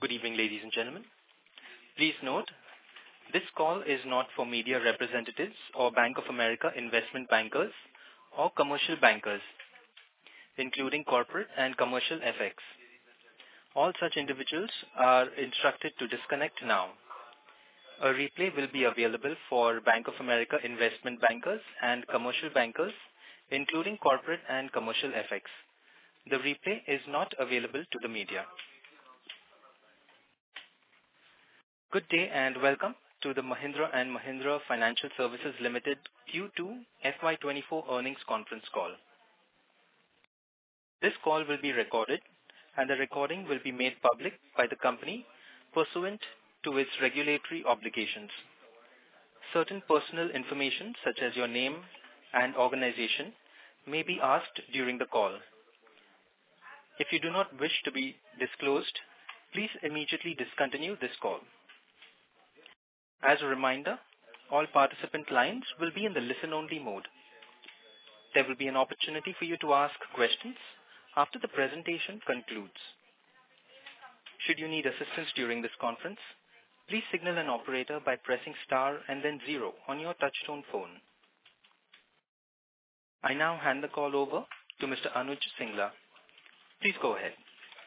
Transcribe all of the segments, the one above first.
Good evening, ladies and gentlemen. Please note, this call is not for media representatives or Bank of America investment bankers or commercial bankers, including corporate and commercial FX. All such individuals are instructed to disconnect now. A replay will be available for Bank of America investment bankers and commercial bankers, including corporate and commercial FX. The replay is not available to the media. Good day and welcome to the Mahindra & Mahindra Financial Services Limited Q2 FY24 earnings conference call. This call will be recorded and the recording will be made public by the company pursuant to its regulatory obligations. Certain personal information such as your name and organization may be asked during the call. If you do not wish to be disclosed, please immediately discontinue this call. As a reminder, all participant lines will be in the listen-only mode. There will be an opportunity for you to ask questions after the presentation concludes. Should you need assistance during this conference, please signal an operator by pressing star and then 0 on your touchtone phone. I now hand the call over to Mr. Anuj Singla. Please go ahead.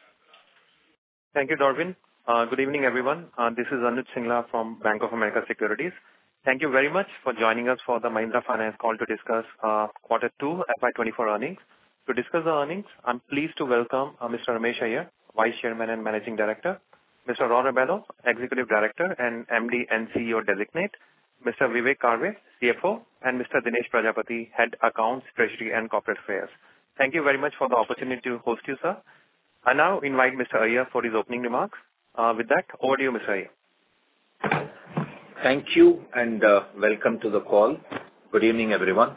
Thank you, Darwin. Good evening, everyone. This is Anuj Singla from Bank of America Securities. Thank you very much for joining us for the Mahindra Finance call to discuss Quarter 2 FY24 earnings. To discuss the earnings, I'm pleased to welcome Mr. Ramesh Iyer, Vice Chairman and Managing Director, Mr. Ron Rebello, Executive Director and MD and CEO Designate, Mr. Vivek Karve, CFO, and Mr. Dinesh Prajapati, Head Accounts, Treasury and Corporate Affairs. Thank you very much for the opportunity to host you, sir. I now invite Mr. Iyer for his opening remarks. With that, over to you, Mr. Iyer. Thank you and welcome to the call. Good evening, everyone.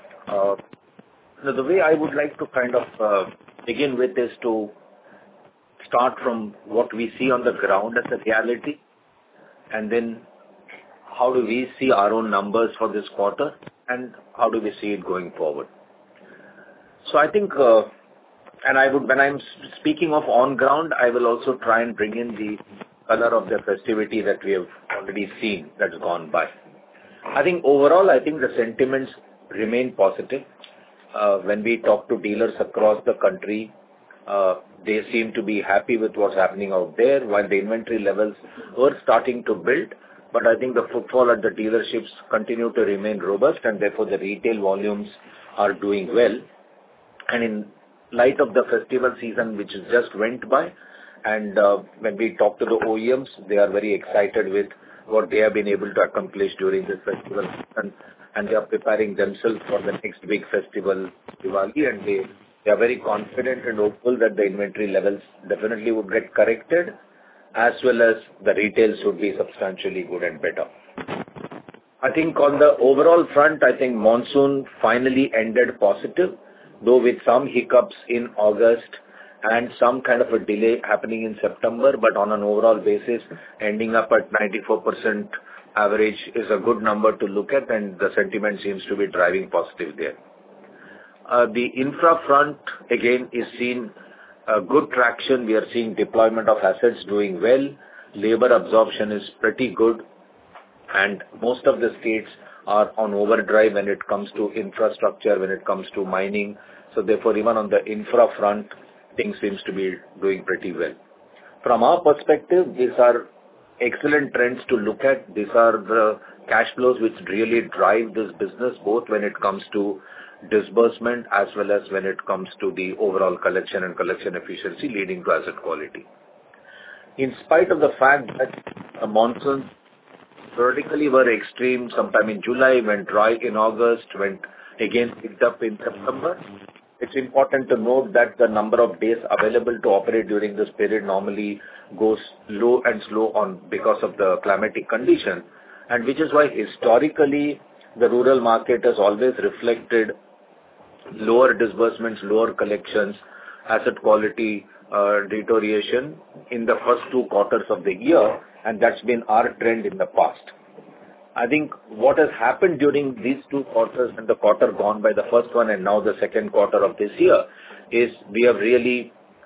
The way I would like to kind of begin with is to start from what we see on the ground as a reality, and then how do we see our own numbers for this quarter, and how do we see it going forward. So I think, when I'm speaking of on ground, I will also try and bring in the color of the festivity that we have already seen that's gone by. I think overall, the sentiments remain positive. When we talk to dealers across the country, they seem to be happy with what's happening out there, while the inventory levels were starting to build. But I think the footfall at the dealerships continue to remain robust, and therefore the retail volumes are doing well. And in light of the festival season which just went by, and when we talk to the OEMs, they are very excited with what they have been able to accomplish during this festival season, and they are preparing themselves for the next big festival, Diwali, and they are very confident and hopeful that the inventory levels definitely would get corrected, as well as the retails would be substantially good and better. I think on the overall front, I think monsoon finally ended positive, though with some hiccups in August and some kind of a delay happening in September, but on an overall basis, ending up at 94% average is a good number to look at, and the sentiment seems to be driving positive there. The infra front, again, is seeing good traction. We are seeing deployment of assets doing well. Labor absorption is pretty good, and most of the states are on overdrive when it comes to infrastructure, when it comes to mining. So therefore, even on the infra front, things seems to be doing pretty well. From our perspective, these are excellent trends to look at. These are the cash flows which really drive this business, both when it comes to disbursement as well as when it comes to the overall collection and collection efficiency leading to asset quality. In spite of the fact that the monsoons vertically were extreme sometime in July, went dry in August, went again picked up in September, it's important to note that the number of days available to operate during this period normally goes low and slow on because of the climatic condition, and which is why historically the rural market has always reflected lower disbursements, lower collections, asset quality deterioration in the first 2 quarters of the year, and that's been our trend in the past. I think what has happened during these 2 quarters and the quarter gone by, the first one and now the second quarter of this year, is we have really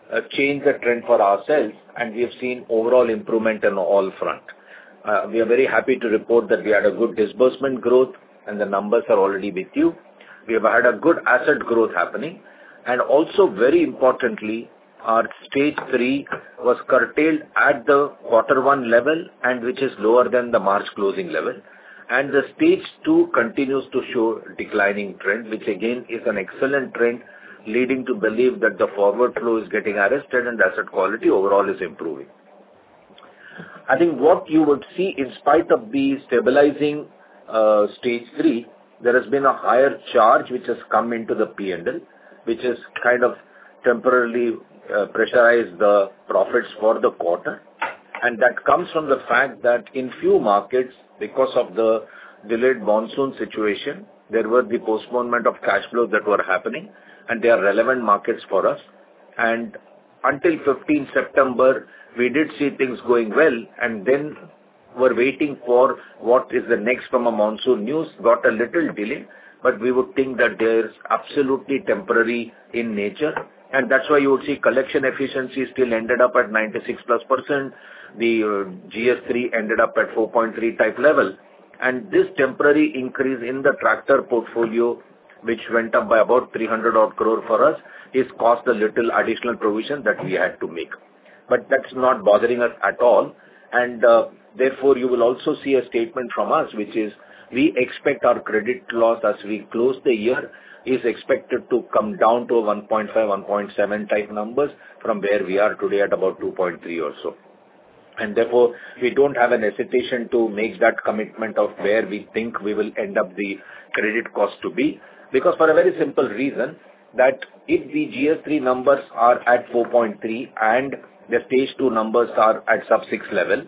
change the trend for ourselves, and we have seen overall improvement on all front. We are very happy to report that we had a good disbursement growth, and the numbers are already with you. We have had a good asset growth happening, and also very importantly, our stage 3 was curtailed at the Q1 level, and which is lower than the March closing level. And the stage 2 continues to show declining trend, which again is an excellent trend, leading to believe that the forward flow is getting arrested and asset quality overall is improving. I think what you would see, in spite of the stabilizing stage 3, there has been a higher charge which has come into the P&L, which has kind of temporarily pressurized the profits for the quarter. And that comes from the fact that in few markets, because of the delayed monsoon situation, there were the postponement of cash flows that were happening, and they are relevant markets for us. And until 15 September, we did see things going well, and then were waiting for what is the next from a monsoon news, got a little delay, but we would think that there is absolutely temporary in nature. And that's why you would see collection efficiency still ended up at 96+%. The GS3 ended up at 4.3 type level. And this temporary increase in the tractor portfolio, which went up by about 300 odd crore for us, is cost a little additional provision that we had to make. But that's not bothering us at all. And therefore, you will also see a statement from us, which is we expect our credit loss as we close the year is expected to come down to a 1.5, 1.7 type numbers from where we are today at about 2.3 or so. And therefore, we don't have an hesitation to make that commitment of where we think we will end up the credit cost to be. Because for a very simple reason, that if the GS3 numbers are at 4.3 and the stage 2 numbers are at sub 6 level,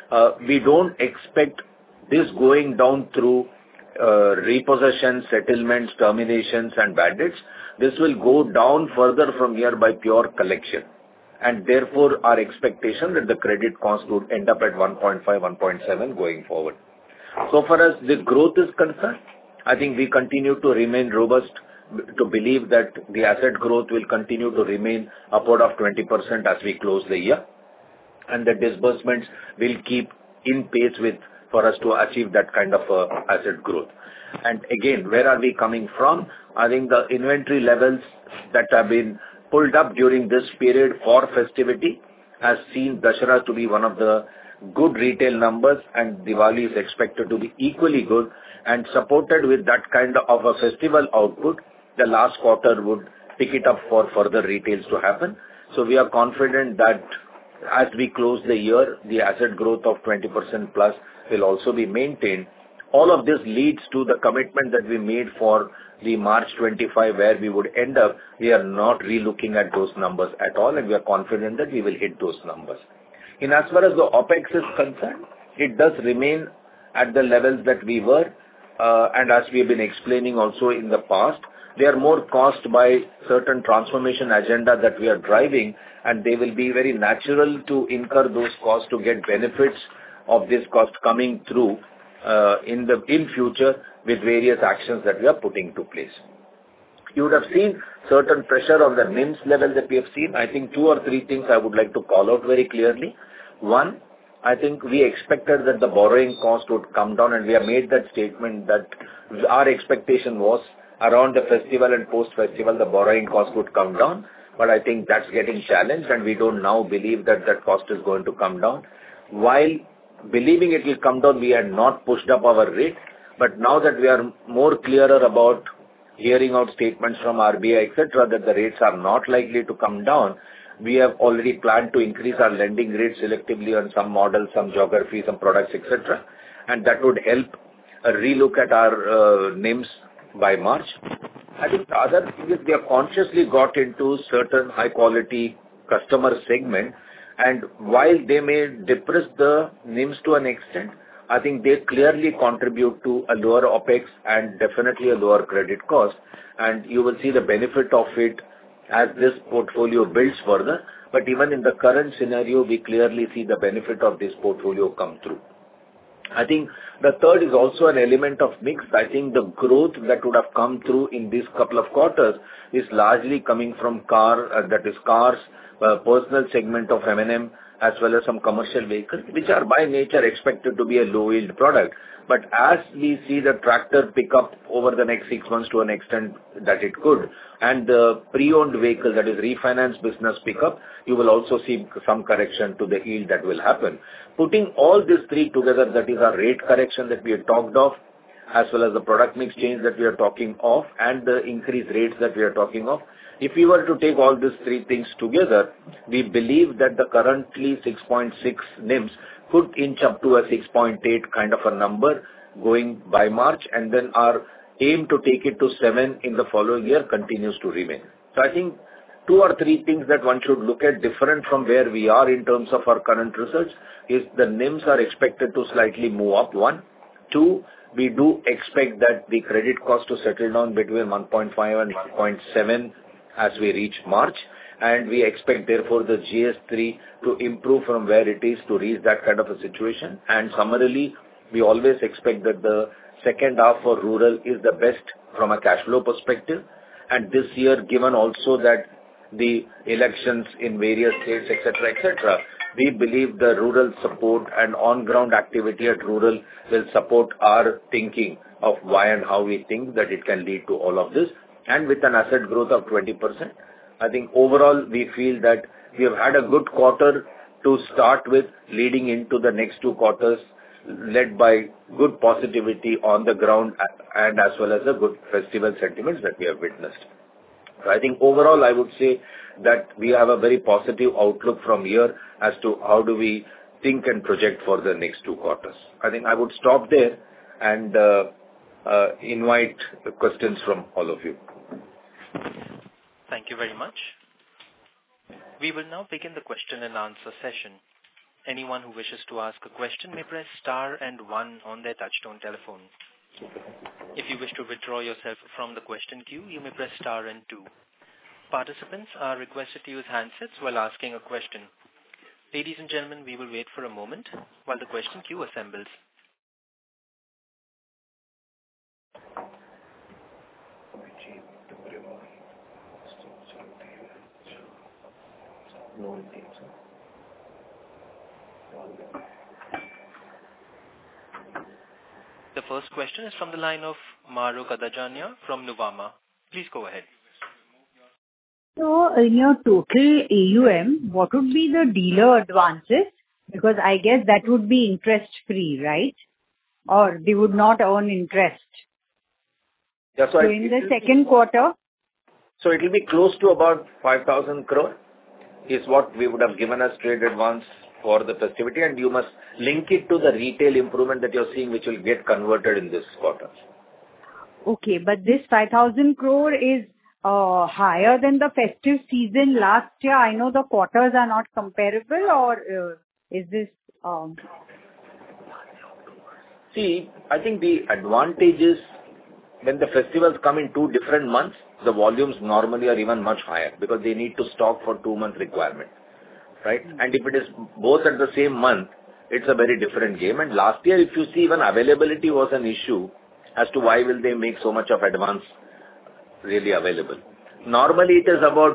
we don't expect this going down through repossession, settlements, terminations and bad debts. This will go down further from here by pure collection. And therefore, our expectation that the credit cost would end up at 1.5, 1.7 going forward. So far as the growth is concerned, I think we continue to remain robust to believe that the asset growth will continue to remain upward of 20% as we close the year. And the disbursements will keep in pace with for us to achieve that kind of asset growth. And again, where are we coming from? I think the inventory levels that have been pulled up during this period for festivity has seen Dussehra to be one of the good retail numbers, and Diwali is expected to be equally good, and supported with that kind of a festival output, the last quarter would pick it up for further retails to happen. So we are confident that as we close the year, the asset growth of 20% plus will also be maintained. All of this leads to the commitment that we made for the March 25, where we would end up. We are not relooking at those numbers at all, and we are confident that we will hit those numbers. In as far as the OPEX is concerned, it does remain at the levels that we were, and as we have been explaining also in the past, they are more caused by certain transformation agenda that we are driving, and they will be very natural to incur those costs to get benefits of this cost coming through in future with various actions that we are putting to place. You would have seen certain pressure on the NIMS level that we have seen. I think 2 or 3 things I would like to call out very clearly. One, I think we expected that the borrowing cost would come down, and we have made that statement that our expectation was around the festival and post-festival, the borrowing cost would come down. But I think that's getting challenged, and we don't now believe that that cost is going to come down. While believing it will come down, we had not pushed up our rate. But now that we are more clearer about hearing out statements from RBI, etc., that the rates are not likely to come down, we have already planned to increase our lending rates selectively on some models, some geographies, some products, etc. And that would help relook at our NIMS by March. I think the other thing is we have consciously got into certain high-quality customer segment, and while they may depress the NIMS to an extent, I think they clearly contribute to a lower OPEX and definitely a lower credit cost, and you will see the benefit of it as this portfolio builds further. But even in the current scenario, we clearly see the benefit of this portfolio come through. I think the third is also an element of mix. I think the growth that would have come through in these couple of quarters is largely coming from cars, personal segment of M&M, as well as some commercial vehicles, which are by nature expected to be a low-yield product. But as we see the tractor pick up over the next 6 months to an extent that it could, and the pre-owned vehicle, that is refinance business pick up, you will also see some correction to the yield that will happen. Putting all these three together, that is our rate correction that we had talked of, as well as the product mix change that we are talking of, and the increased rates that we are talking of. If we were to take all these three things together, we believe that the currently 6.6 NIMs could inch up to a 6.8 kind of a number going by March, and then our aim to take it to 7 in the following year continues to remain. So I think 2 or 3 things that one should look at different from where we are in terms of our current results is the NIMs are expected to slightly move up, 1. 2, we do expect that the credit cost to settle down between 1.5 and 1.7 as we reach March, and we expect therefore the GS3 to improve from where it is to reach that kind of a situation. And summarily, we always expect that the second half for rural is the best from a cash flow perspective. And this year, given also that the elections in various states, etc., we believe the rural support and on-ground activity at rural will support our thinking of why and how we think that it can lead to all of this. And with an asset growth of 20%, I think overall we feel that we have had a good quarter to start with, leading into the next 2 quarters, led by good positivity on the ground and as well as the good festival sentiments that we have witnessed. So I think overall I would say that we have a very positive outlook from here as to how do we think and project for the next 2 quarters. I think I would stop there and invite the questions from all of you. Thank you very much. We will now begin the question and answer session. Anyone who wishes to ask a question may press star and 1 on their touchtone telephone. If you wish to withdraw yourself from the question queue, you may press star and 2. Participants are requested to use handsets while asking a question. Ladies and gentlemen, we will wait for a moment while the question queue assembles. The first question is from the line of Mahrukh Adajania from Nuvama. Please go ahead. So, in your total AUM, what would be the dealer advances? Because I guess that would be interest-free, right? Or they would not earn interest. Yeah, so in the second quarter? So it will be close to about 5,000 crore is what we would have given as trade advance for the festivity, and you must link it to the retail improvement that you're seeing, which will get converted in this quarter. Okay, but this 5,000 crore is higher than the festive season last year. I know the quarters are not comparable, or is this... See, I think the advantage is when the festivals come in 2 different months, the volumes normally are even much higher because they need to stock for 2-month requirement, right? And if it is both at the same month, it's a very different game. And last year, if you see, even availability was an issue as to why will they make so much of advance really available. Normally, it is about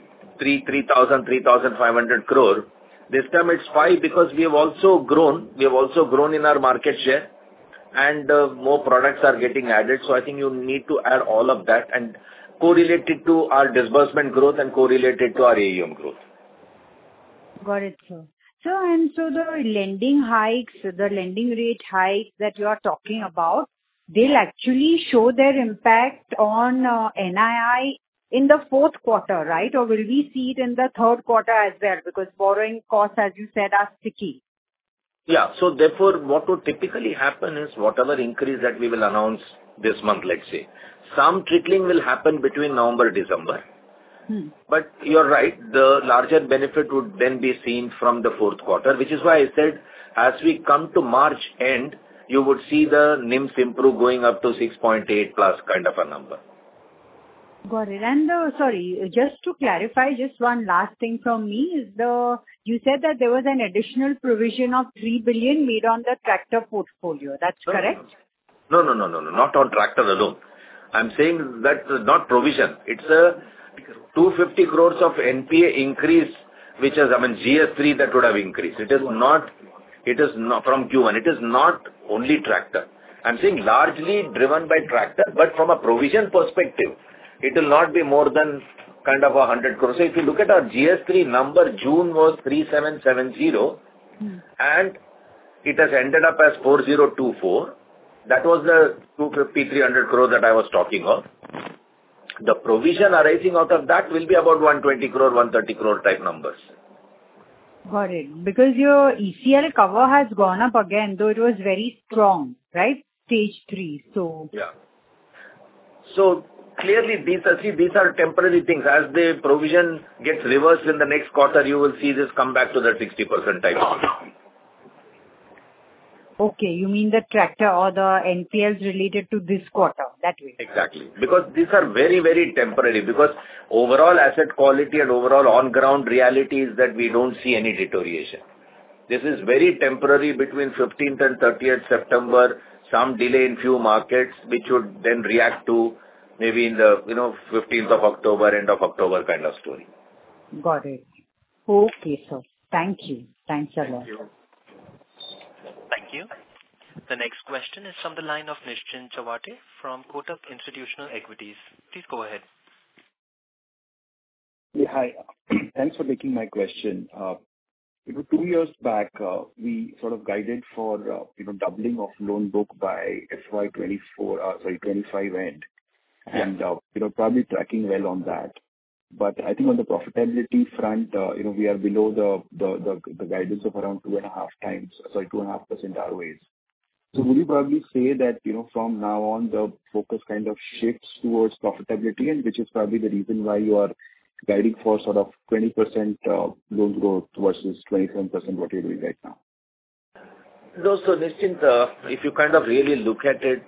3,500 crore. This time it's 5 because we have also grown. We have also grown in our market share, and more products are getting added. So I think you need to add all of that and correlate it to our disbursement growth and correlate it to our AUM growth. Got it, sir. So the lending hikes, the lending rate hikes that you are talking about, they'll actually show their impact on NII in the fourth quarter, right? Or will we see it in the third quarter as well? Because borrowing costs, as you said, are sticky. Yeah. So therefore, what would typically happen is whatever increase that we will announce this month, let's say, some trickling will happen between November, December. But you're right, the larger benefit would then be seen from the fourth quarter, which is why I said as we come to March end, you would see the NIMs improve going up to 6.8 plus kind of a number. Got it. And sorry, just to clarify, just one last thing from me is you said that there was an additional provision of 3 billion made on the tractor portfolio. That's correct? No, not on tractor alone. I'm saying that not provision. It's a 250 crores of NPA increase, which is, GS3 that would have increased. It is not from Q1. It is not only tractor. I'm saying largely driven by tractor, but from a provision perspective, it will not be more than kind of 100 crores. So if you look at our GS3 number, June was 3770, and it has ended up as 4024. That was the 250, 300 crores that I was talking of. The provision arising out of that will be about 120 crore, 130 crore type numbers. Got it. Because your ECL cover has gone up again, though it was very strong, right? Stage 3. So Yeah. So clearly these are temporary things. As the provision gets reversed in the next quarter, you will see this come back to the 60% type. okay, you mean the tractor or the NPLs related to this quarter, that way? Exactly. Because these are very, very temporary, because overall asset quality and overall on-ground reality is that we don't see any deterioration. This is very temporary between 15th and 30th September, some delay in few markets, which would then react to maybe in the 15th of October, end of October kind of story. Got it. Okay, sir. Thank you. Thanks a lot. Thank you. The next question is from the line of Nischint Chawathe from Kotak Institutional Equities. Please go ahead. Yeah, hi. Thanks for taking my question. 2 years back, we sort of guided for doubling of loan book by FY 25 end, and probably tracking well on that. But I think on the profitability front, we are below the guidance of around 2.5% ROAs. So would you probably say that from now on the focus kind of shifts towards profitability, and which is probably the reason why you are guiding for sort of 20% loan growth versus 27% what you're doing right now? No, so Nischint, if you kind of really look at it,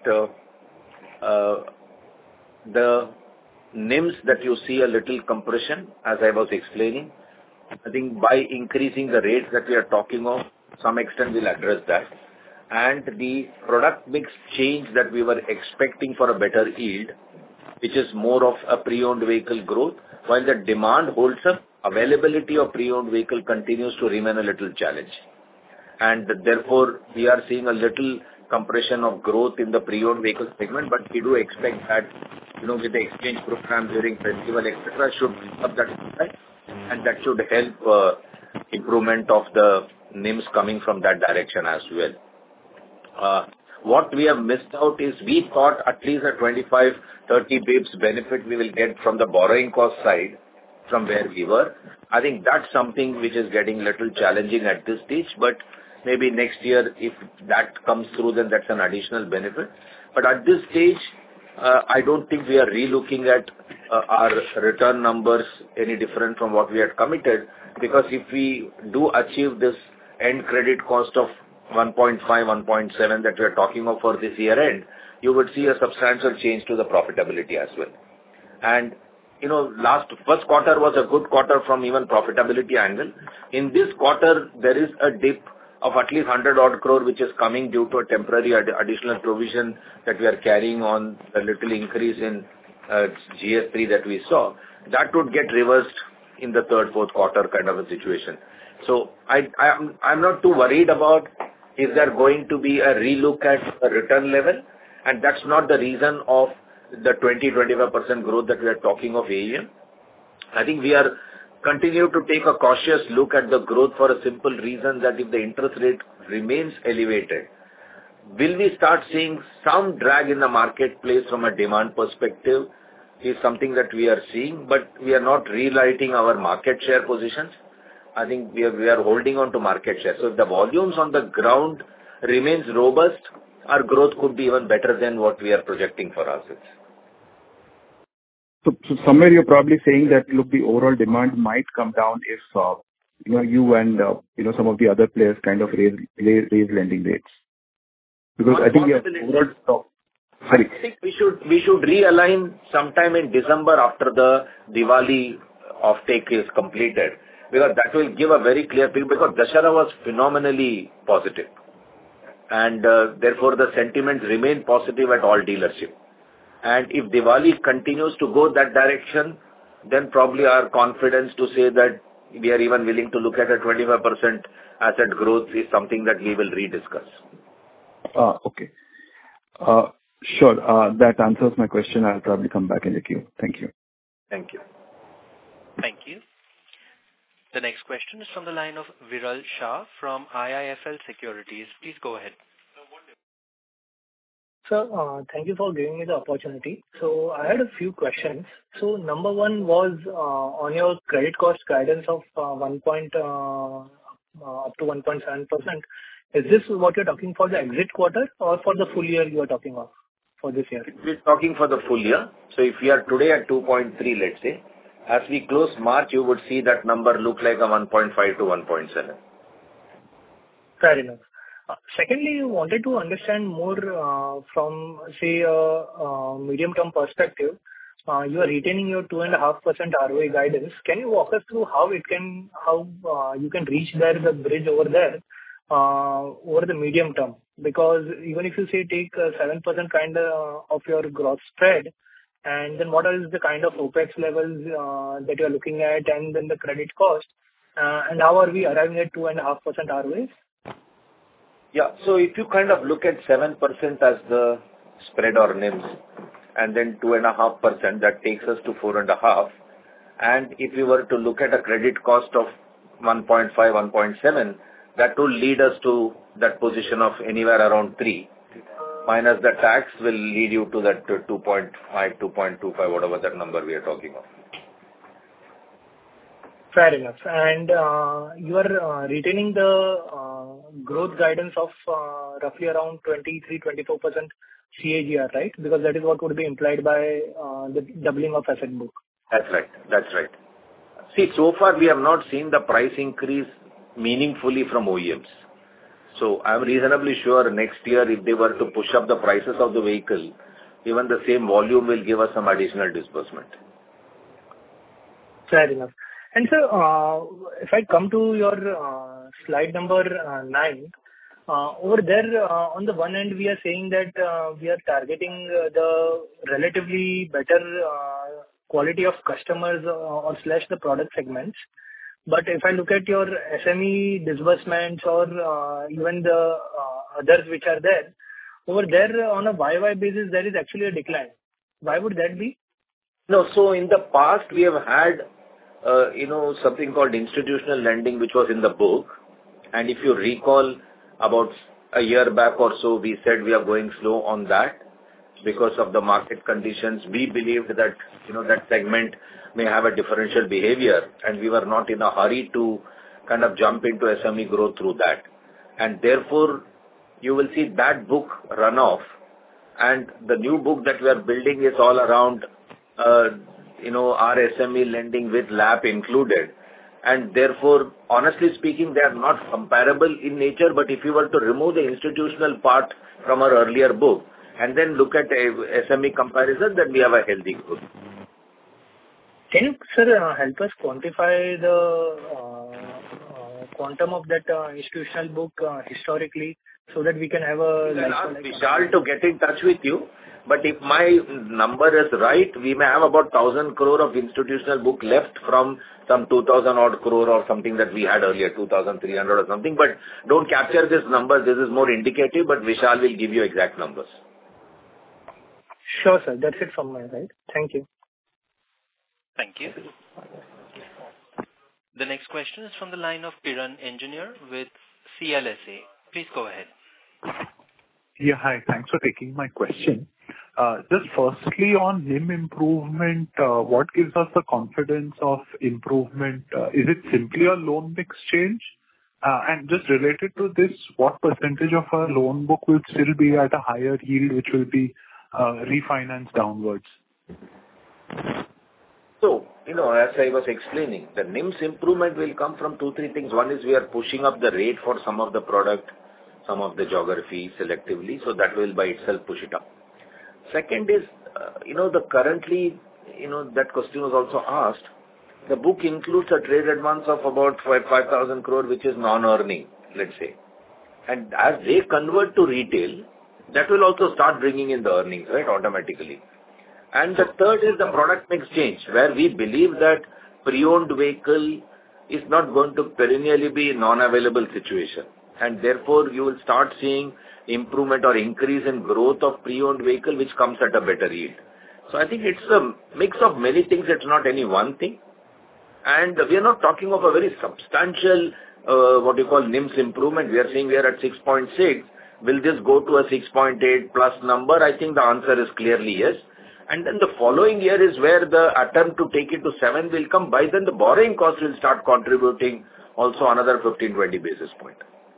the NIMs that you see a little compression, as I was explaining, I think by increasing the rates that we are talking of, some extent will address that. And the product mix change that we were expecting for a better yield, which is more of a pre-owned vehicle growth, while the demand holds up, availability of pre-owned vehicle continues to remain a little challenge. And therefore, we are seeing a little compression of growth in the pre-owned vehicle segment, but we do expect that, with the exchange program during festival, etc., should up that side, and that should help improvement of the NIMs coming from that direction as well. What we have missed out is we thought at least a 25-30 bips benefit we will get from the borrowing cost side from where we were. I think that's something which is getting a little challenging at this stage, but maybe next year, if that comes through, then that's an additional benefit. But at this stage, I don't think we are relooking at our return numbers any different from what we had committed, because if we do achieve this end credit cost of 1.5, 1.7 that we are talking of for this year end, you would see a substantial change to the profitability as well. And first quarter was a good quarter from even profitability angle. In this quarter, there is a dip of at least 100 odd crore, which is coming due to a temporary additional provision that we are carrying on a little increase in GS3 that we saw. That would get reversed in the third, fourth quarter kind of a situation. So I'm not too worried about is there going to be a relook at a return level, and that's not the reason of the 20-25% growth that we are talking of AUM. I think we are continue to take a cautious look at the growth for a simple reason that if the interest rate remains elevated, will we start seeing some drag in the marketplace from a demand perspective is something that we are seeing, but we are not relighting our market share positions. I think we are holding on to market share. So if the volumes on the ground remains robust, our growth could be even better than what we are projecting for ourselves. So somewhere you're probably saying that, look, the overall demand might come down if you and some of the other players kind of raise lending rates. Because I think we have overall I think we should realign sometime in December after the Diwali offtake is completed, because that will give a very clear picture, because Dussehra was phenomenally positive, and therefore the sentiments remain positive at all dealership. And if Diwali continues to go that direction, then probably our confidence to say that we are even willing to look at a 25% asset growth is something that we will rediscuss. Okay. Sure. That answers my question. I'll probably come back in the queue. Thank you. Thank you. Thank you. The next question is from the line of Viral Shah from IIFL Securities. Please go ahead. Sir, thank you for giving me the opportunity. So I had a few questions. So number one was on your credit cost guidance of up to 1.7%. Is this what you're talking for the exit quarter or for the full year you are talking of for this year? We're talking for the full year. So if we are today at 2.3, let's say, as we close March, you would see that number look like a 1.5 to 1.7. Fair enough. Secondly, you wanted to understand more from, say, a medium-term perspective. You are retaining your 2.5% ROA guidance. Can you walk us through how you can reach there, the bridge over there, over the medium term? Because even if you say take 7% kind of your gross spread, and then what is the kind of OpEx levels that you are looking at, and then the credit cost, and how are we arriving at 2.5% ROAs? Yeah. So if you kind of look at 7% as the spread or NIMs, and then 2.5%, that takes us to 4.5. And if you were to look at a credit cost of 1.5, 1.7, that will lead us to that position of anywhere around 3. Minus the tax will lead you to that 2.5, 2.25, whatever that number we are talking of. Fair enough. And you are retaining the growth guidance of roughly around 23-24% CAGR, right? Because that is what would be implied by the doubling of asset book. That's right. That's right. See, so far we have not seen the price increase meaningfully from OEMs. So I'm reasonably sure next year, if they were to push up the prices of the vehicle, even the same volume will give us some additional disbursement. Fair enough. And so, if I come to your slide number 9, over there, on the one end, we are saying that we are targeting the relatively better quality of customers or slash the product segments. But if I look at your SME disbursements or even the others which are there, over there on a YY basis, there is actually a decline. Why would that be? No, so in the past, we have had something called institutional lending, which was in the book. And if you recall, about a year back or so, we said we are going slow on that because of the market conditions. We believed that, that segment may have a differential behavior, and we were not in a hurry to kind of jump into SME growth through that. And therefore, you will see that book run off. And the new book that we are building is all around our SME lending with LAP included. And therefore, honestly speaking, they are not comparable in nature. But if you were to remove the institutional part from our earlier book and then look at a SME comparison, then we have a healthy growth. Can you, sir, help us quantify the quantum of that institutional book historically so that we can have a... I'll ask Vishal to get in touch with you. But if my number is right, we may have about 1,000 crore of institutional book left from some 2,000 odd crore or something that we had earlier, 2,300 or something. But don't capture this number. This is more indicative, but Vishal will give you exact numbers. Sure, sir. That's it from my side. Thank you. Thank you. The next question is from the line of Piran Engineer with CLSA. Please go ahead. Yeah, hi. Thanks for taking my question. Just firstly on NIM improvement, what gives us the confidence of improvement? Is it simply a loan mix change? And just related to this, what percentage of our loan book will still be at a higher yield, which will be refinanced downwards? So, as I was explaining, the NIMS improvement will come from 2-3 things. One is we are pushing up the rate for some of the product, some of the geography selectively, so that will by itself push it up. Second is, currently, that question was also asked, the book includes a trade advance of about 5,000 crore, which is non-earning, let's say. And as they convert to retail, that will also start bringing in the earnings, right, automatically. And the third is the product mix change, where we believe that pre-owned vehicle is not going to perennially be a non-available situation. And therefore, you will start seeing improvement or increase in growth of pre-owned vehicle, which comes at a better yield. So I think it's a mix of many things. It's not any one thing. And we are not talking of a very substantial, what you call NIMS improvement. We are saying we are at 6.6. Will this go to a 6.8 plus number? I think the answer is clearly yes. And then the following year is where the attempt to take it to 7 will come. By then, the borrowing cost will start contributing also another 15-20 basis point.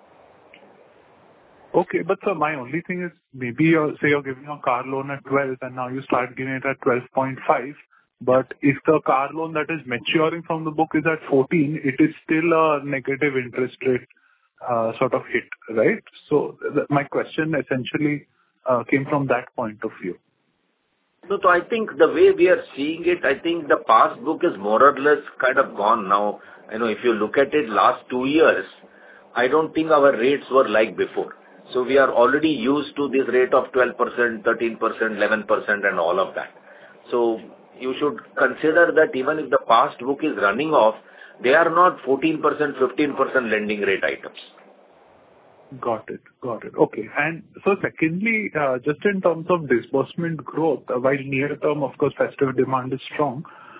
Okay, but sir, my only thing is maybe you're giving a car loan at 12 and now you start giving it at 12.5. But if the car loan that is maturing from the book is at 14, it is still a negative interest rate sort of hit, right? So my question essentially came from that point of view. So I think the way we are seeing it, I think the past book is more or less kind of gone now. If you look at it last 2 years, I don't think our rates were like before. So we are already used to this rate of 12%, 13%, 11% and all of that. So you should consider that even if the past book is running off, they are not 14%, 15% lending rate items. Got it. Okay. And so secondly, just in terms of disbursement growth, while near term, of course, festive demand is strong,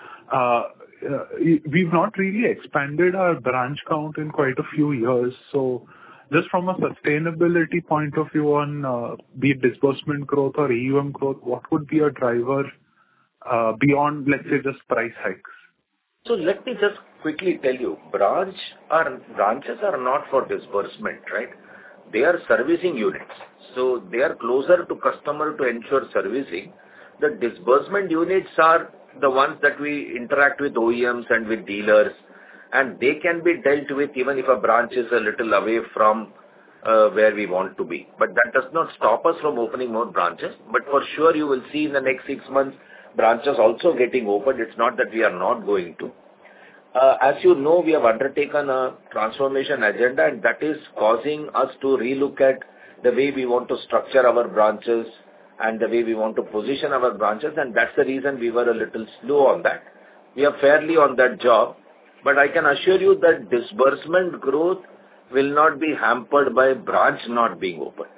we've not really expanded our branch count in quite a few years. So just from a sustainability point of view on be it disbursement growth or AUM growth, what would be a driver beyond, let's say, just price hikes? So let me just quickly tell you, branches are not for disbursement, right? They are servicing units. So they are closer to customer to ensure servicing. The disbursement units are the ones that we interact with OEMs and with dealers, and they can be dealt with even if a branch is a little away from where we want to be. But that does not stop us from opening more branches. But for sure, you will see in the next 6 months, branches also getting opened. It's not that we are not going to. As you know, we have undertaken a transformation agenda, and that is causing us to relook at the way we want to structure our branches and the way we want to position our branches, and that's the reason we were a little slow on that. We are fairly on that job, but I can assure you that disbursement growth will not be hampered by branch not being open.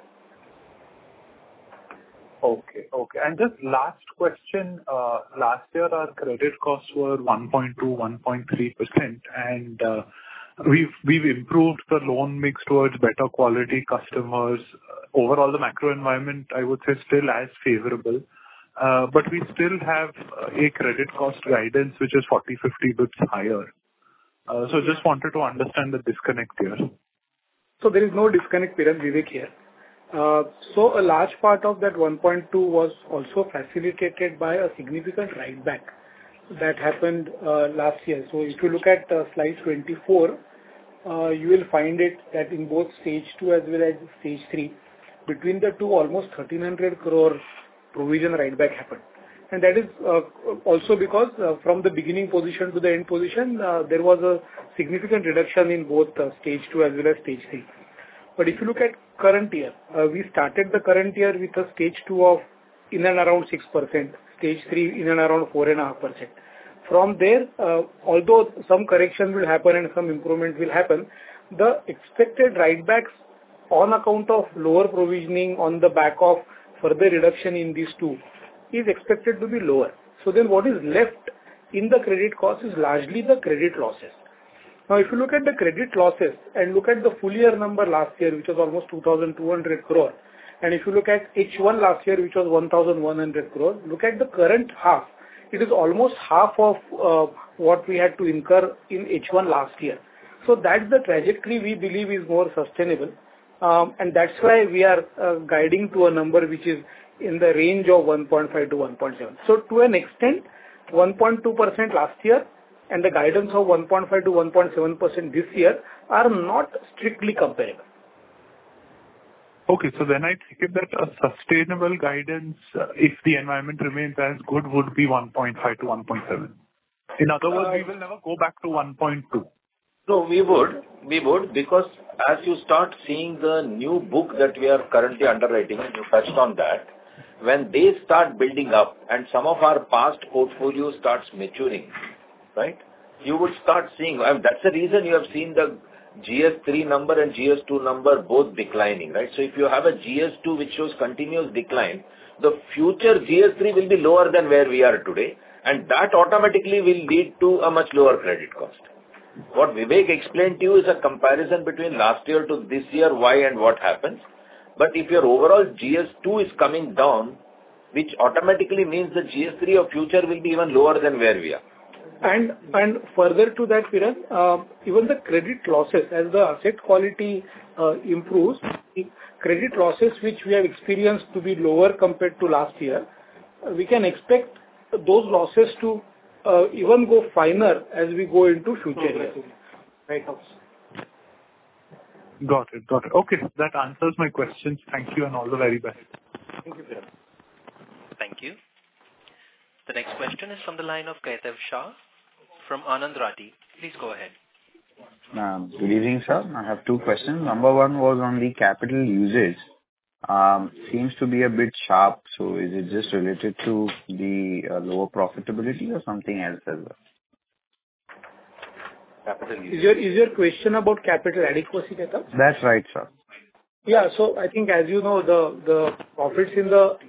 Okay. And just last question. Last year, our credit costs were 1.2, 1.3%, and we've improved the loan mix towards better quality customers. Overall, the macro environment, I would say, still as favorable. But we still have a credit cost guidance which is 40, 50 bits higher. So just wanted to understand the disconnect here. So there is no disconnect, Vivek here. So a large part of that 1.2 was also facilitated by a significant write back that happened last year. So if you look at slide 24, you will find it that in both stage 2 as well as stage 3, between the two, almost 1,300 crore provision write back happened. And that is also because from the beginning position to the end position, there was a significant reduction in both stage 2 as well as stage 3. But if you look at current year, we started the current year with a stage 2 of in and around 6%, stage 3 in and around 4.5%. From there, although some correction will happen and some improvement will happen, the expected write-backs on account of lower provisioning on the back of further reduction in these two is expected to be lower. So then what is left in the credit cost is largely the credit losses. Now, if you look at the credit losses and look at the full year number last year, which was almost 2,200 crore, and if you look at H1 last year, which was 1,100 crore, look at the current half, it is almost half of what we had to incur in H1 last year. So that's the trajectory we believe is more sustainable. And that's why we are guiding to a number which is in the range of 1.5 to 1.7. So to an extent, 1.2% last year and the guidance of 1.5 to 1.7% this year are not strictly comparable. Okay, so then I take it that a sustainable guidance, if the environment remains as good, would be 1.5 to 1.7. In other words, we will never go back to 1.2. No, we would, because as you start seeing the new book that we are currently underwriting, and you touched on that, when they start building up and some of our past portfolio starts maturing, right, you would start seeing, I mean, that's the reason you have seen the GS3 number and GS2 number both declining, right? So if you have a GS2 which shows continuous decline, the future GS3 will be lower than where we are today, and that automatically will lead to a much lower credit cost. What Vivek explained to you is a comparison between last year to this year, why and what happens. But if your overall GS2 is coming down, which automatically means the GS3 of future will be even lower than where we are. And further to that, Piran, even the credit losses, as the asset quality improves, the credit losses which we have experienced to be lower compared to last year, we can expect those losses to even go finer as we go into future years. Right. Got it. Okay, that answers my questions. Thank you and all the very best. Thank you, Piran. Thank you. The next question is from the line of Kaitav Shah from Anand Rathi. Please go ahead. Good evening, sir. I have two questions. Number one was on the capital usage. Seems to be a bit sharp. So is it just related to the lower profitability or something else as well? Capital usage. Is your question about capital adequacy, Kaitav? That's right, sir. Yeah. So I think, as you know, the profits in the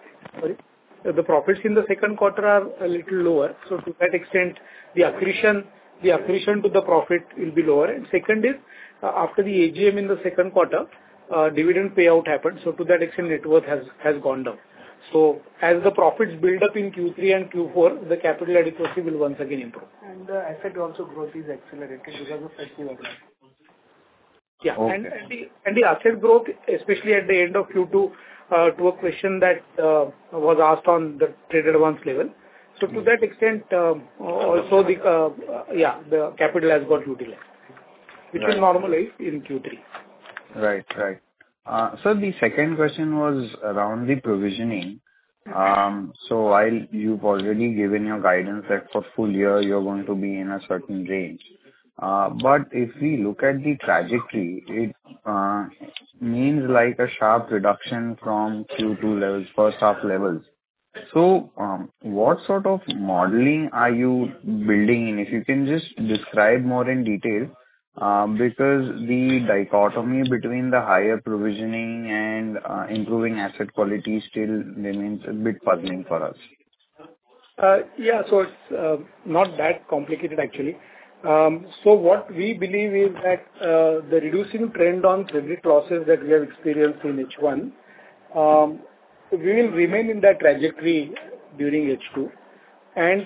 second quarter are a little lower. So to that extent, the accretion to the profit will be lower. And second is, after the AGM in the second quarter, dividend payout happened. So to that extent, net worth has gone down. So as the profits build up in Q3 and Q4, the capital adequacy will once again improve. And the asset also growth is accelerated because of festival. Yeah. Okay. And the asset growth, especially at the end of Q2, to a question that was asked on the trade advance level. So to that extent, also the capital has got utilized, which will normalize in Q3. Right. So the second question was around the provisioning. So while you've already given your guidance that for full year you're going to be in a certain range, but if we look at the trajectory, it means like a sharp reduction from Q2 levels, first half levels. So what sort of modeling are you building in? If you can just describe more in detail, because the dichotomy between the higher provisioning and improving asset quality still remains a bit puzzling for us. Yeah. So it's not that complicated, actually. So what we believe is that the reducing trend on credit losses that we have experienced in H1, we will remain in that trajectory during H2. And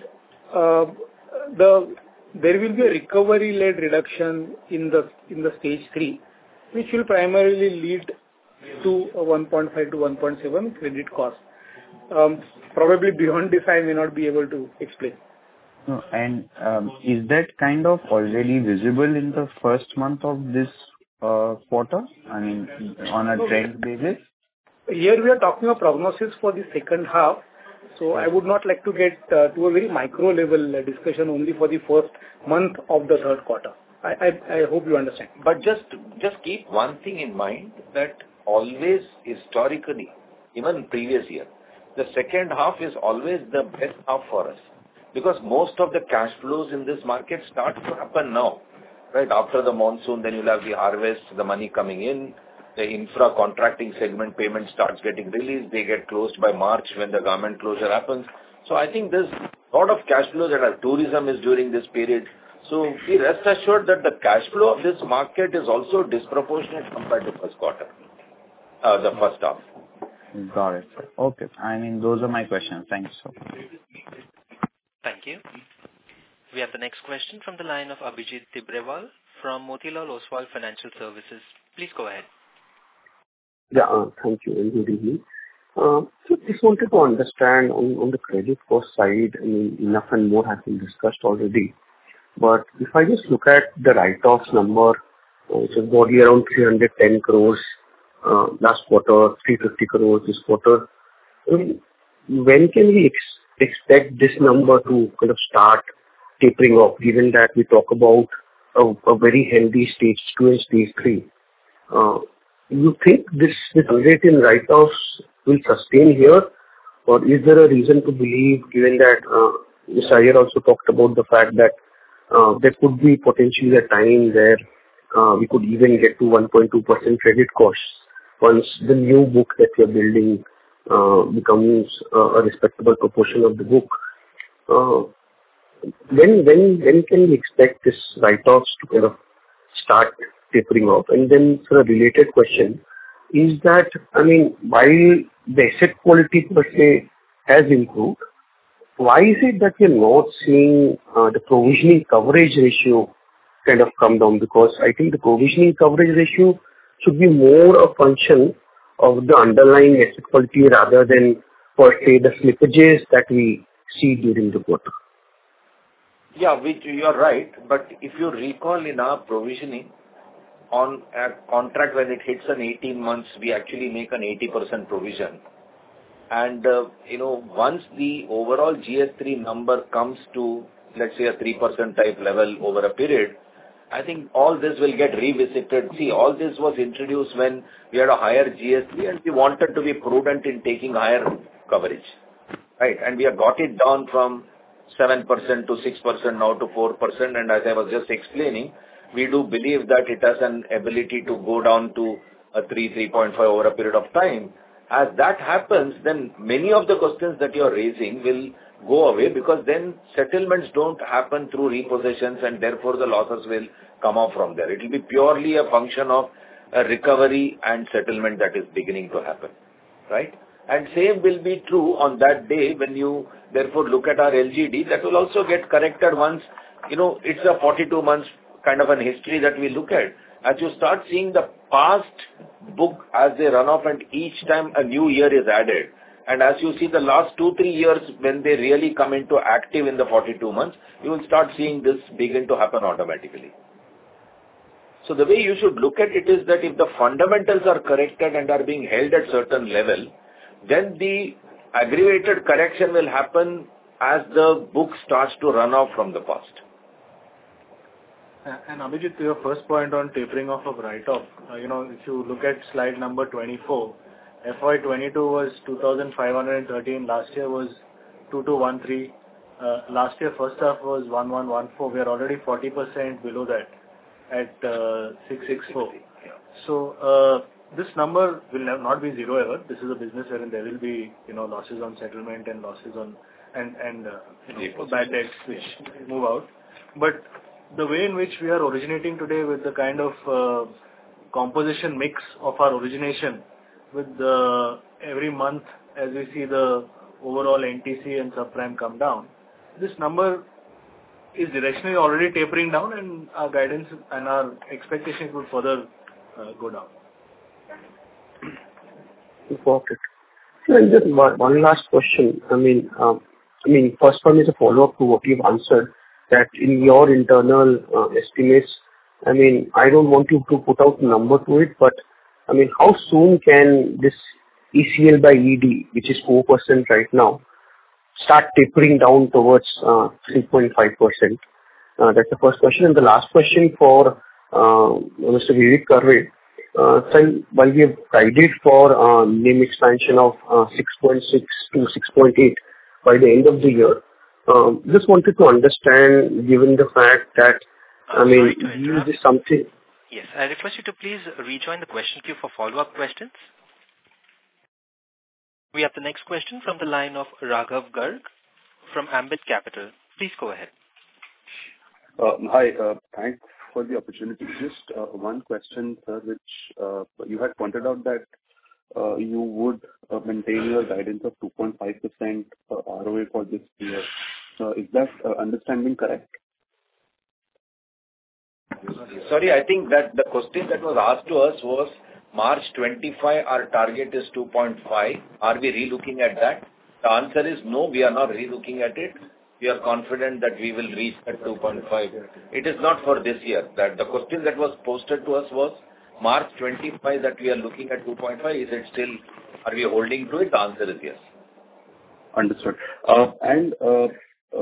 there will be a recovery-led reduction in the stage 3, which will primarily lead to a 1.5 to 1.7 credit cost. Probably beyond this, I may not be able to explain. No, and is that kind of already visible in the first month of this quarter? I mean, on a trend basis? Here we are talking of prognosis for the second half. So I would not like to get to a very micro level discussion only for the first month of the third quarter. I hope you understand. But just keep one thing in mind, that always historically, even previous year, the second half is always the best half for us. Because most of the cash flows in this market start to happen now, right? After the monsoon, then you'll have the harvest, the money coming in, the infra contracting segment payment starts getting released, they get closed by March when the government closure happens. So I think there's a lot of cash flows that are tourism is during this period. So be rest assured that the cash flow of this market is also disproportionate compared to first quarter, the first half. Got it, sir. Okay. I mean, those are my questions. Thanks, sir. Thank you. We have the next question from the line of Abhijit Tibrewal from Motilal Oswal Financial Services. Please go ahead. Yeah, thank you and good evening. So just wanted to understand on the credit cost side, I mean, enough and more has been discussed already. But if I just look at the write-offs number, which is body around 310 crores last quarter, 350 crores this quarter, I mean, when can we expect this number to kind of start tapering off, given that we talk about a very healthy stage 2 and stage 3? you think this rate in write-offs will sustain here, or is there a reason to believe, given that Mr. Iyer also talked about the fact that there could be potentially a time where we could even get to 1.2% credit costs once the new book that we are building becomes a respectable proportion of the book. When can we expect this write-offs to kind of start tapering off? And then for a related question is that, I mean, while the asset quality per se has improved, why is it that we're not seeing the provisioning coverage ratio kind of come down? Because I think the provisioning coverage ratio should be more a function of the underlying asset quality rather than per se the slippages that we see during the quarter. Yeah, you are right. But if you recall in our provisioning on a contract when it hits an 18 months, we actually make an 80% provision. And, once the overall GS3 number comes to, let's say, a 3% type level over a period, I think all this will get revisited. See, all this was introduced when we had a higher GS3 and we wanted to be prudent in taking higher coverage, right? And we have got it down from 7% to 6% now to 4%. And as I was just explaining, we do believe that it has an ability to go down to a 3.5 over a period of time. As that happens, then many of the questions that you are raising will go away, because then settlements don't happen through repossessions and therefore the losses will come off from there. It will be purely a function of a recovery and settlement that is beginning to happen, right? And same will be true on that day when you therefore look at our LGD. That will also get corrected once, it's a 42 months kind of an history that we look at. As you start seeing the past book as they run off and each time a new year is added, and as you see the last 2-3 years when they really come into active in the 42 months, you will start seeing this begin to happen automatically. So the way you should look at it is that if the fundamentals are corrected and are being held at certain level, then the aggravated correction will happen as the book starts to run off from the past. And Abhijit, to your first point on tapering off of write-off, if you look at slide number 24, FY22 was 2,513, last year was 2,213, last year first half was 1,114, we are already 40% below that at 664. So this number will not be zero ever. This is a business wherein there will be losses on settlement and losses on and bad debts which move out. But the way in which we are originating today with the kind of composition mix of our origination, with every month as we see the overall NTC and subprime come down, this number is directionally already tapering down, and our guidance and our expectations will further go down. Important. And just one last question. I mean, first one is a follow-up to what you've answered, that in your internal estimates, I mean, I don't want you to put out a number to it, but I mean, how soon can this ECL by ED, which is 4% right now, start tapering down towards 3.5%? That's the first question. And the last question for Mr. Vivek Karve. So while we have guided for NIM expansion of 6.6 to 6.8 by the end of the year, just wanted to understand, given the fact that, yield is something. Yes, I request you to please rejoin the question queue for follow-up questions. We have the next question from the line of Raghav Garg from Ambit Capital. Please go ahead. Hi, thanks for the opportunity. Just one question, sir, which you had pointed out that you would maintain your guidance of 2.5% ROA for this year. Is that understanding correct? Sorry, I think that the question that was asked to us was March 25, our target is 2.5. Are we relooking at that? The answer is no, we are not relooking at it. We are confident that we will reach that 2.5. It is not for this year. That the question that was posted to us was March 25 that we are looking at 2.5. Is it still, are we holding to it? The answer is yes. Understood.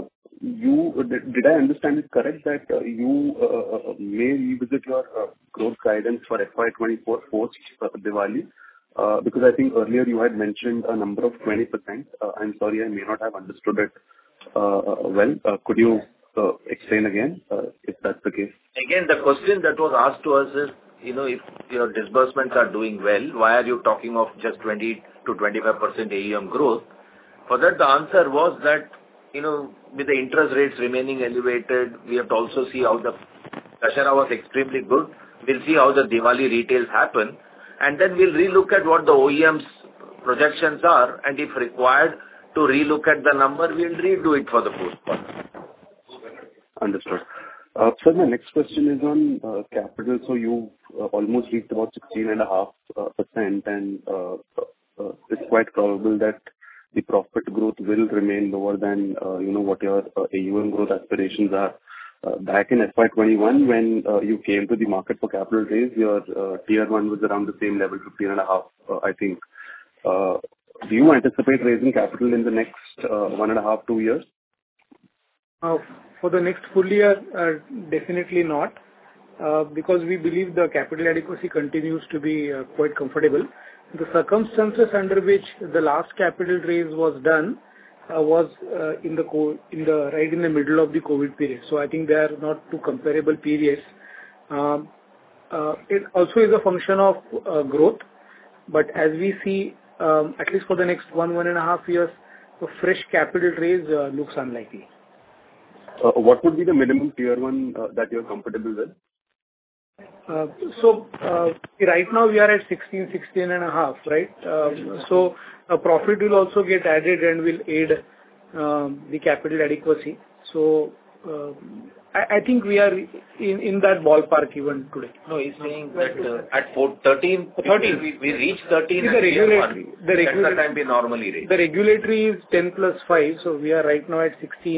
did I understand it correct that you may revisit your growth guidance for FY 24 post Diwali? Because I think earlier you had mentioned a number of 20%. I'm sorry, I may not have understood it well. Could you explain again if that's the case? Again, the question that was asked to us is, if your disbursements are doing well, why are you talking of just 20 to 25% AUM growth? For that, the answer was that, with the interest rates remaining elevated, we have to also see how the Dussehra was extremely good. We'll see how the Diwali retails happen, and then we'll relook at what the OEM's projections are, and if required to relook at the number, we'll redo it for the fourth quarter. Understood. Sir, my next question is on capital. So you almost reached about 16.5%, and it's quite probable that the profit growth will remain lower than what your AUM growth aspirations are. Back in FY 21, when you came to the market for capital raise, your tier 1 was around the same level, 15.5, I think. Do you anticipate raising capital in the next 1.5, 2 years? For the next full year, definitely not, because we believe the capital adequacy continues to be quite comfortable. The circumstances under which the last capital raise was done was in the middle of the COVID period. So I think they are not two comparable periods. It also is a function of growth, but as we see, at least for the next 1.5 years, a fresh capital raise looks unlikely. What would be the minimum tier 1 that you're comfortable with? Right now we are at 16.5, right? So a profit will also get added and will aid the capital adequacy. So I think we are in that ballpark even today. No, he's saying that at 13, we reached 13 the regulatory. That's the time we normally reach. The regulatory is 10 plus 5, so we are right now at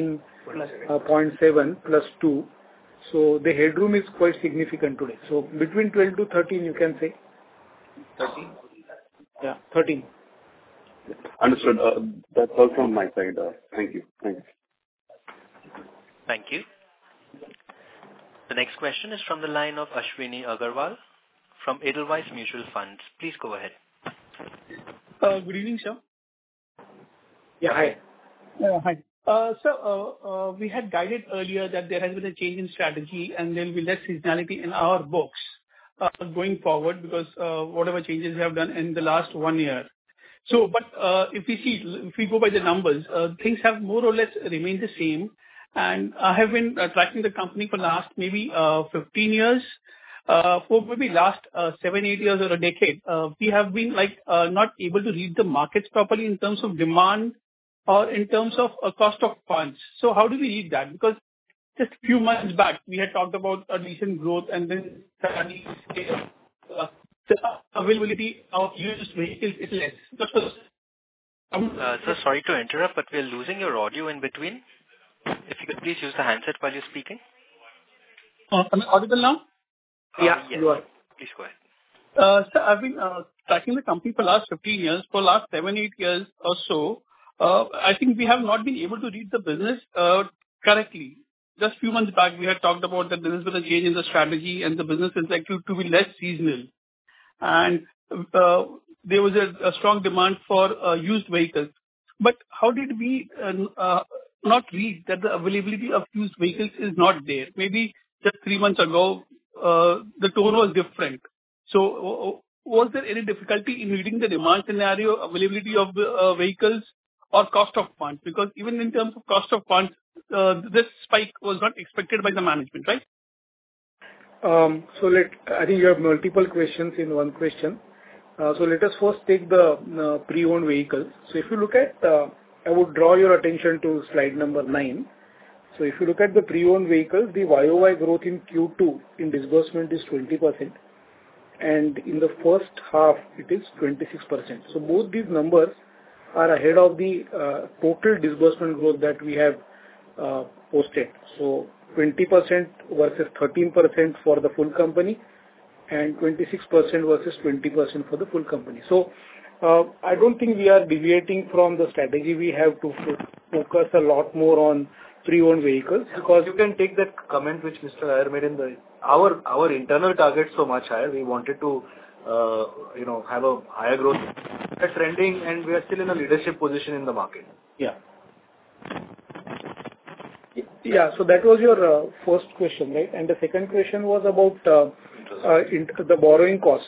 16.7 plus 2. So the headroom is quite significant today. So between 12 to 13, you can say. 13? Yeah, 13. Understood. That's all from my side. Thank you. Thanks. Thank you. The next question is from the line of Ashwini Agarwal from Edelweiss Mutual Funds. Please go ahead. Good evening, sir. Yeah, hi. Hi. Sir, we had guided earlier that there has been a change in strategy and there will be less seasonality in our books going forward because whatever changes we have done in the last 1 year. So, but if we go by the numbers, things have more or less remained the same. And I have been tracking the company for last maybe 15 years. For maybe last 7-8 years or a decade, we have been not able to read the markets properly in terms of demand or in terms of cost of funds. So how do we read that? Because just a few months back, we had talked about a decent growth and then suddenly the availability of used vehicles is less. Sir, sorry to interrupt, but we are losing your audio in between. If you could please use the handset while you're speaking. Am I audible now? Yeah, yes. you are. Please go ahead. Sir, I've been tracking the company for last 15 years. For last 7-8 years or so, I think we have not been able to read the business correctly. Just a few months back, we had talked about that there has been a change in the strategy and the business is likely to be less seasonal. And there was a strong demand for used vehicles. But how did we not read that the availability of used vehicles is not there? Maybe just 3 months ago, the tone was different. So was there any difficulty in reading the demand scenario, availability of the vehicles or cost of funds? Because even in terms of cost of funds, this spike was not expected by the management, right? I think you have multiple questions in one question. So let us first take the pre-owned vehicles. So if you look at, I would draw your attention to slide number 9. So if you look at the pre-owned vehicles, the YOY growth in Q2 in disbursement is 20%. And in the first half, it is 26%. So both these numbers are ahead of the total disbursement growth that we have posted. So 20% versus 13% for the full company and 26% versus 20% for the full company. So I don't think we are deviating from the strategy. We have to focus a lot more on pre-owned vehicles? Because you can take that comment which Mr. Iyer made in the our internal targets so much higher. We wanted to have a higher growth. We're trending and we are still in a leadership position in the market. Yeah. Yeah. So that was your first question, right? And the second question was about the borrowing cost.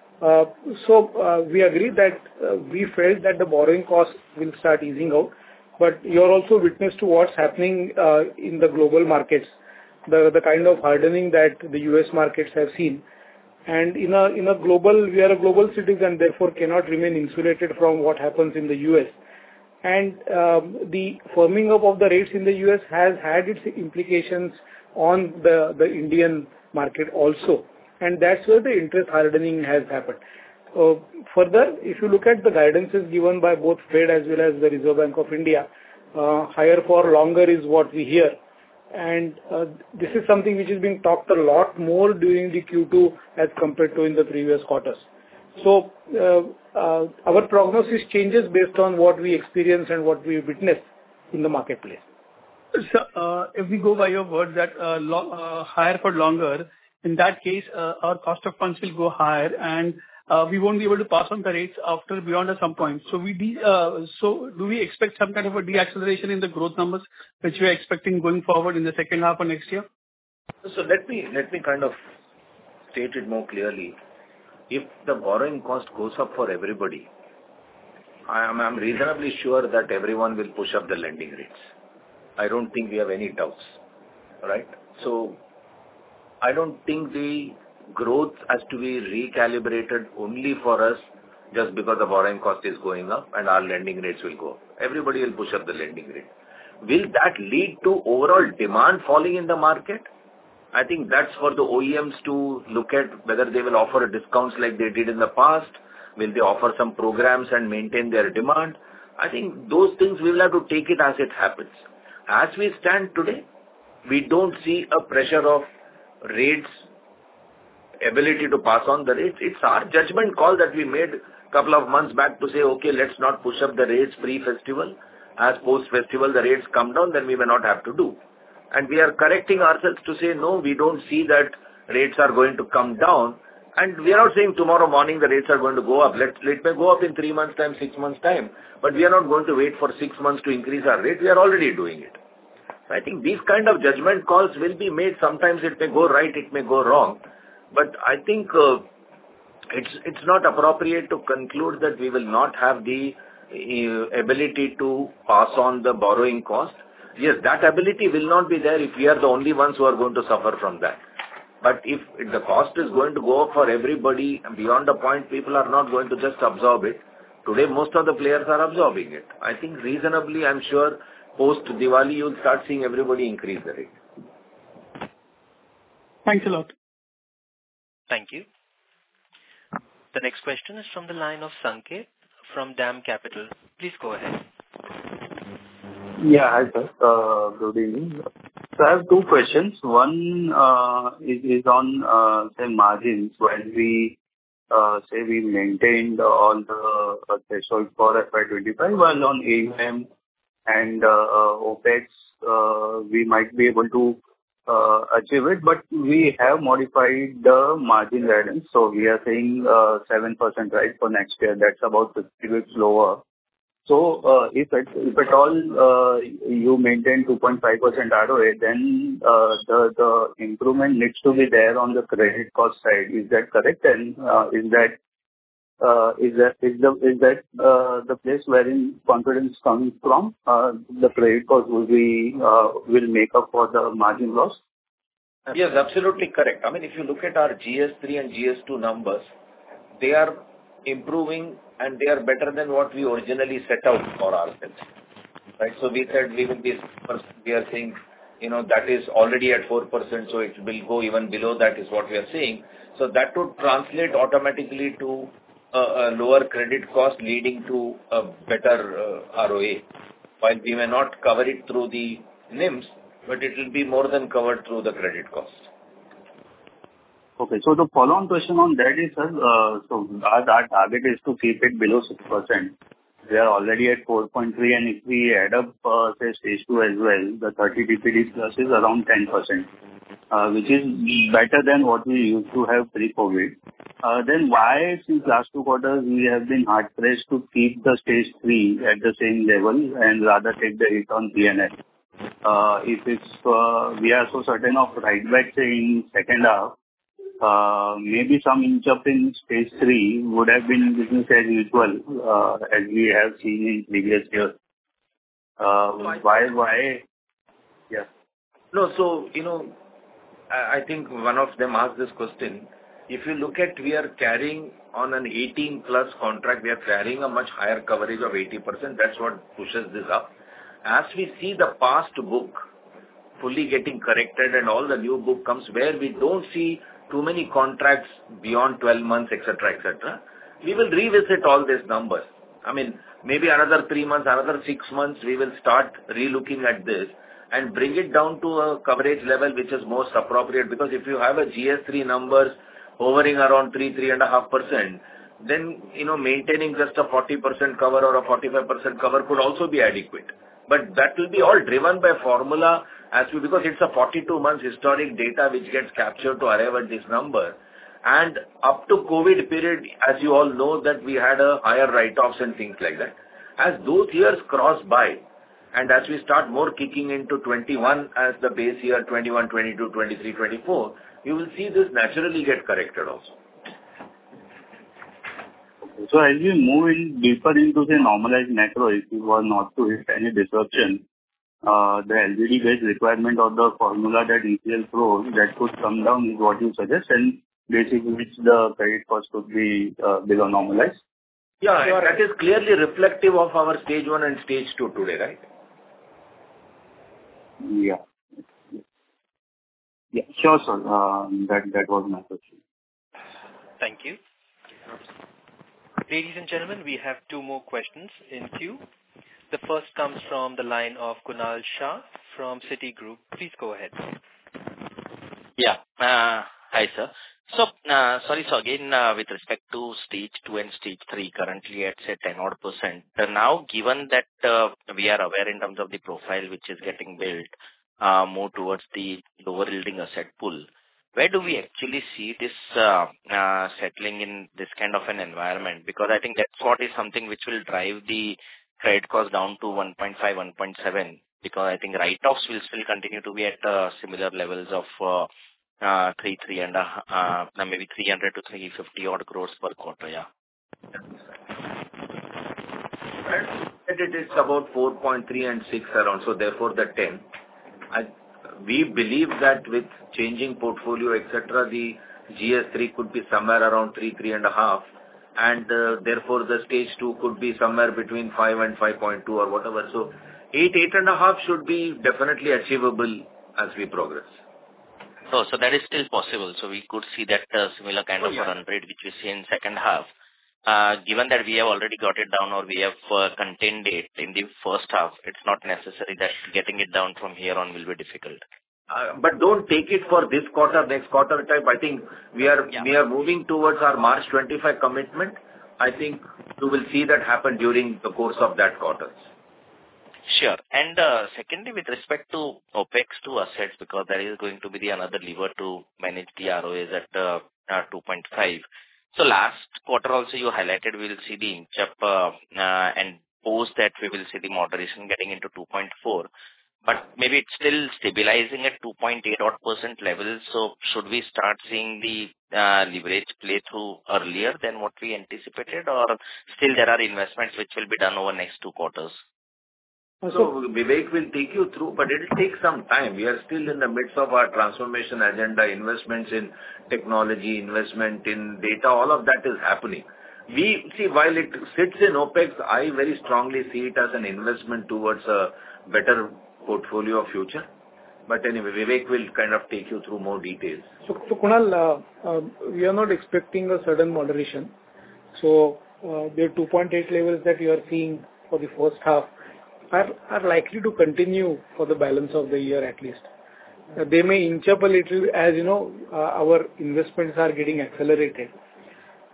So we agree that we felt that the borrowing cost will start easing out, but you're also witness to what's happening in the global markets, the kind of hardening that the US markets have seen. And we are a global citizen, therefore cannot remain insulated from what happens in the US. And the firming up of the rates in the US has had its implications on the Indian market also. And that's where the interest hardening has happened. Further, if you look at the guidances given by both Fed as well as the Reserve Bank of India, higher for longer is what we hear. And this is something which is being talked a lot more during the Q2 as compared to in the previous quarters. So our prognosis changes based on what we experience and what we witness in the marketplace. So, if we go by your word that higher for longer, in that case, our cost of funds will go higher, and we won't be able to pass on the rates after beyond some point. So do we expect some kind of a deacceleration in the growth numbers, which we are expecting going forward in the second half of next year? So let me kind of state it more clearly. If the borrowing cost goes up for everybody, I'm reasonably sure that everyone will push up the lending rates. I don't think we have any doubts, right? So I don't think the growth has to be recalibrated only for us just because the borrowing cost is going up and our lending rates will go up. Everybody will push up the lending rate. Will that lead to overall demand falling in the market? I think that's for the OEMs to look at whether they will offer discounts like they did in the past. Will they offer some programs and maintain their demand? I think those things we will have to take it as it happens. As we stand today, we don't see a pressure of rates, ability to pass on the rates. It's our judgment call that we made a couple of months back to say, okay, let's not push up the rates pre-festival. As post-festival the rates come down, then we may not have to do. And we are correcting ourselves to say, no, we don't see that rates are going to come down. And we are not saying tomorrow morning the rates are going to go up. Let may go up in 3 months' time, 6 months' time. But we are not going to wait for 6 months to increase our rate. We are already doing it. So I think these kind of judgment calls will be made. Sometimes it may go right, it may go wrong. But I think it's not appropriate to conclude that we will not have the ability to pass on the borrowing cost. Yes, that ability will not be there if we are the only ones who are going to suffer from that. But if the cost is going to go up for everybody, beyond a point, people are not going to just absorb it. Today, most of the players are absorbing it. I think reasonably, I'm sure, post-Diwali, you'll start seeing everybody increase the rate. Thanks a lot. Thank you. The next question is from the line of Sanket from DAM Capital. Please go ahead. Yeah, hi sir. Good evening. So I have two questions. One is on say margins. When we say we maintained all the threshold for FY25, while on AUM and OPEX we might be able to achieve it, but we have modified the margin guidance. So we are saying 7% right for next year. That's about 50 bits lower. So if at all you maintain 2.5% ROA, then the improvement needs to be there on the credit cost side. Is that correct? And is that the place wherein confidence comes from? The credit cost will make up for the margin loss. Yes, absolutely correct. I mean, if you look at our GS3 and GS2 numbers, they are improving and they are better than what we originally set out for ourselves. Right? So we said we are saying, that is already at 4%, so it will go even below that is what we are saying. So that would translate automatically to a lower credit cost leading to a better ROA. While we may not cover it through the NIMs, but it will be more than covered through the credit cost. Okay, so the follow-on question on that is, so our target is to keep it below 6%. We are already at 4.3, and if we add up, say, stage 2 as well, the 30 DPD plus is around 10%, which is better than what we used to have pre-COVID. Then why, since last 2 quarters, we have been hard pressed to keep the stage 3 at the same level and rather take the hit on P&L? If it's we are so certain of write back in second half, maybe some inch up in stage 3 would have been business as usual, as we have seen in previous years. Why? Yeah. No, so, I think one of them asked this question. If you look at, we are carrying on an 18 plus contract, we are carrying a much higher coverage of 80%. That's what pushes this up. As we see the past book fully getting corrected and all the new book comes where we don't see too many contracts beyond 12 months, etc., we will revisit all these numbers. I mean, maybe another 3 months, another 6 months, we will start relooking at this and bring it down to a coverage level which is most appropriate. Because if you have a GS3 numbers hovering around 3.5%, then, maintaining just a 40% cover or a 45% cover could also be adequate. But that will be all driven by formula because it's a 42 months historic data which gets captured to arrive at this number. And up to COVID period, as you all know, that we had a higher write-offs and things like that. As those years cross by, and as we start more kicking into 21 as the base year, 21, 22, 23, 24, you will see this naturally get corrected also. So as we move in deeper into the normalized macro, if you were not to hit any disruption, the LGD-based requirement of the formula that ECL throws, that could come down is what you suggest, and basically which the credit cost could be below normalized? Yeah, that is clearly reflective of our stage 1 and stage 2 today, right? Yeah. Yeah, sure, sir. That was my question. Thank you. Ladies and gentlemen, we have 2 more questions in queue. The first comes from the line of Kunal Shah from Citigroup. Please go ahead. Yeah. Hi, sir. So, sorry, so again, with respect to stage 2 and stage 3, currently at, say, 10 odd %. Now, given that we are aware in terms of the profile which is getting built more towards the lower yielding asset pool, where do we actually see this settling in this kind of an environment? Because I think that's what is something which will drive the credit cost down to 1.5, 1.7, because I think write-offs will still continue to be at similar levels of maybe 300 to 350 odd crores per quarter, yeah. It is about 4.3 and 6 around, so therefore the 10. We believe that with changing portfolio, etc., the GS3 could be somewhere around 3.5, and therefore the stage 2 could be somewhere between 5 and 5.2 or whatever. So 8.5 should be definitely achievable as we progress. So that is still possible. So we could see that similar kind of run rate which we see in second half. Given that we have already got it down or we have contained it in the first half, it's not necessary that getting it down from here on will be difficult. But don't take it for this quarter, next quarter type. I think we are moving towards our March 25 commitment. I think you will see that happen during the course of that quarter. Sure. And secondly, with respect to OPEX to assets, because there is going to be another lever to manage the ROAs at 2.5. So last quarter also you highlighted we will see the inch up and post that we will see the moderation getting into 2.4. But maybe it's still stabilizing at 2.8 odd % levels. So should we start seeing the leverage play through earlier than what we anticipated, or still there are investments which will be done over next 2 quarters? So Vivek will take you through, but it will take some time. We are still in the midst of our transformation agenda, investments in technology, investment in data, all of that is happening. We see, while it sits in OPEX, I very strongly see it as an investment towards a better portfolio of future. But anyway, Vivek will kind of take you through more details. So Kunal, we are not expecting a sudden moderation. So the 2.8 levels that you are seeing for the first half are likely to continue for the balance of the year at least. They may inch up a little as, our investments are getting accelerated.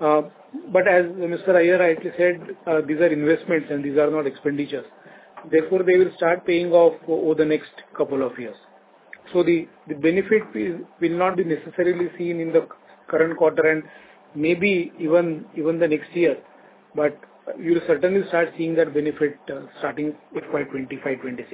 But as Mr. Iyer rightly said, these are investments and these are not expenditures. Therefore, they will start paying off over the next couple of years. So the benefit will not be necessarily seen in the current quarter and maybe even the next year. But you will certainly start seeing that benefit starting FY 25-26.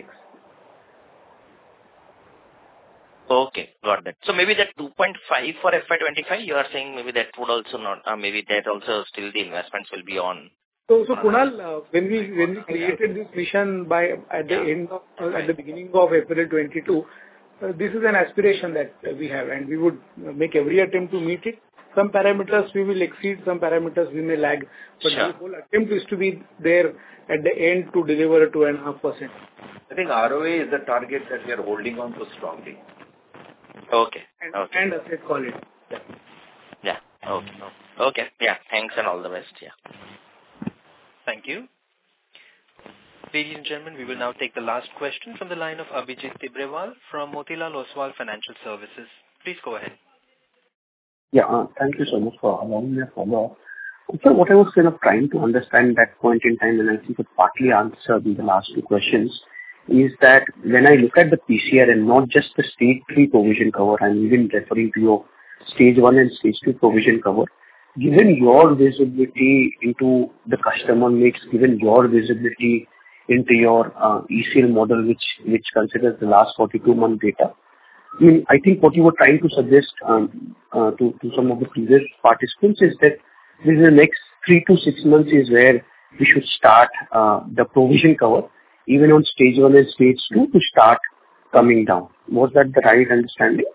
Okay, got that. So maybe that 2.5 for FY25, you are saying maybe that would also not, maybe that also still the investments will be on. So Kunal, when we created this mission at the beginning of April 22, this is an aspiration that we have, and we would make every attempt to meet it. Some parameters we will exceed, some parameters we may lag, but the whole attempt is to be there at the end to deliver 2.5%. I think ROA is the target that we are holding on to strongly. Okay. And asset quality. Yeah. Okay. Yeah. Thanks and all the best. Yeah. Thank you. Ladies and gentlemen, we will now take the last question from the line of Abhijit Tibrewal from Motilal Oswal Financial Services. Please go ahead. Yeah, thank you so much for allowing me a follow-up. So what I was kind of trying to understand that point in time, and I think it partly answered in the last two questions, is that when I look at the PCR and not just the stage 3 provision cover, I'm even referring to your stage 1 and stage 2 provision cover, given your visibility into the customer mix, given your visibility into your ECL model, which considers the last 42-month data, I mean, I think what you were trying to suggest to some of the previous participants is that this is the next 3 to 6 months is where we should start the provision cover, even on stage 1 and stage 2, to start coming down. Was that the right understanding?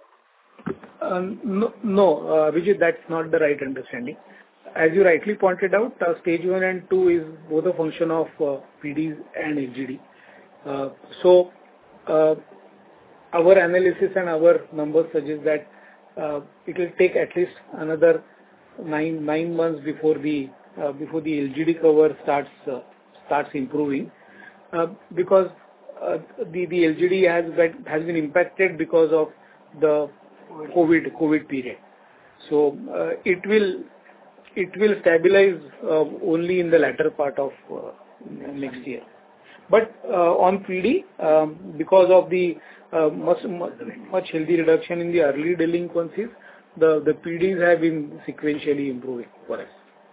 No, Vijay, that's not the right understanding. As you rightly pointed out, stage 1 and 2 is both a function of PDs and LGD. So our analysis and our numbers suggest that it will take at least another 9 months before the LGD cover starts improving, because the LGD has been impacted because of the COVID period. So it will stabilize only in the latter part of next year. But on PD, because of the much healthy reduction in the early delinquencies, the PDs have been sequentially improving for us.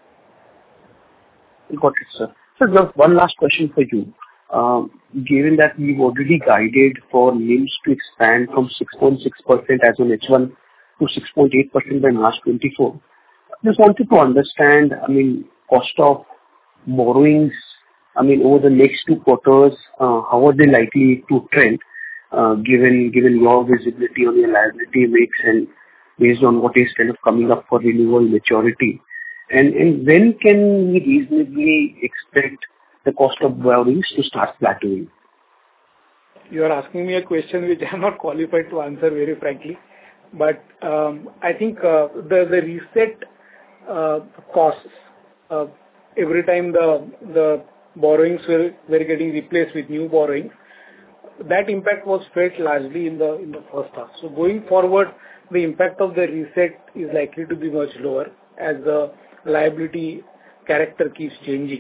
Got it, sir. So just one last question for you. Given that we've already guided for NIMs to expand from 6.6% as on H1 to 6.8% by March 24, just wanted to understand, I mean, cost of borrowings, I mean, over the next 2 quarters, how are they likely to trend, given your visibility on your liability mix and based on what is kind of coming up for renewal maturity? And when can we reasonably expect the cost of borrowings to start plateauing? You are asking me a question which I am not qualified to answer, very frankly. But I think the reset costs, every time the borrowings were getting replaced with new borrowings, that impact was felt largely in the first half. So going forward, the impact of the reset is likely to be much lower as the liability character keeps changing.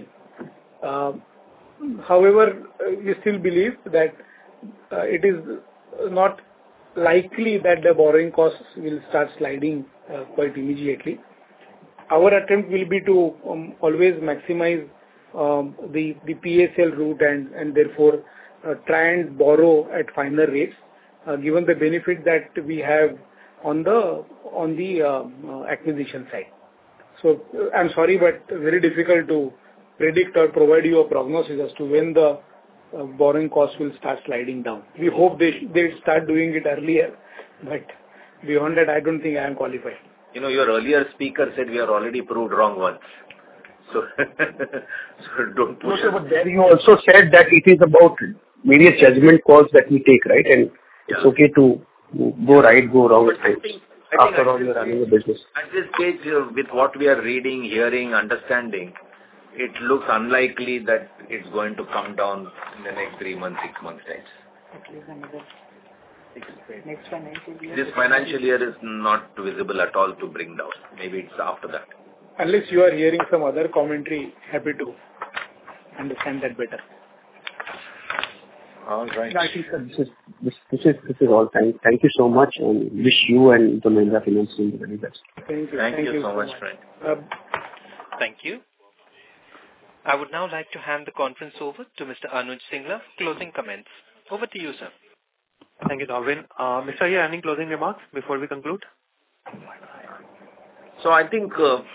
However, we still believe that it is not likely that the borrowing costs will start sliding quite immediately. Our attempt will be to always maximize the PSL route and therefore try and borrow at finer rates, given the benefit that we have on the acquisition side. So I'm sorry, but very difficult to predict or provide you a prognosis as to when the borrowing costs will start sliding down. We hope they start doing it earlier, but beyond that, I don't think I am qualified. You know, your earlier speaker said we are already proved wrong once. So don't push. No, but there you also said that it is about various judgment calls that we take, right? And it's okay to go right, go wrong at times. After all, you're running a business. At this stage, with what we are reading, hearing, understanding, it looks unlikely that it's going to come down in the next 3 months, 6 months time. Next financial year. This financial year is not visible at all to bring down. Maybe it's after that. unless you are hearing some other commentary, happy to understand that better. All right. I think so. This is all. Thank you so much, and wish you and the Mahindra Finance team the very best. Thank you. Thank you so much, friend. Thank you. I would now like to hand the conference over to Mr. Anuj Singla for closing comments. Over to you, sir. Thank you, Darwin. Mr. Iyer, any closing remarks before we conclude? So I think,